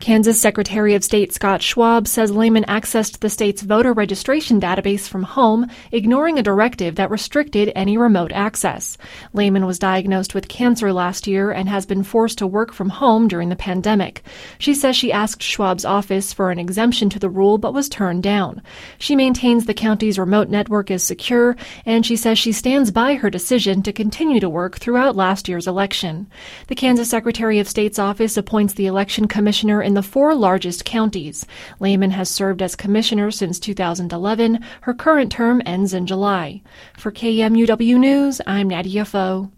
Kansas Secretary of State Scott Schwab says Lehman accessed the state's voter registration database from home, ignoring a directive that restricted any remote access. Lehman was diagnosed with cancer last year and has been forced to work from home during the pandemic. She says she asked Schwab's office for an exemption to the rule but was turned down. She maintains the county's remote network is secure, and she says she stands by her decision to continue to work throughout last year's election. The Kansas Secretary of State's office appoints the election commissioner in the 4 largest counties. Lehman has served as commissioner since 2011. Her current term ends in July. For KMUW News, I'm Nadia Foe.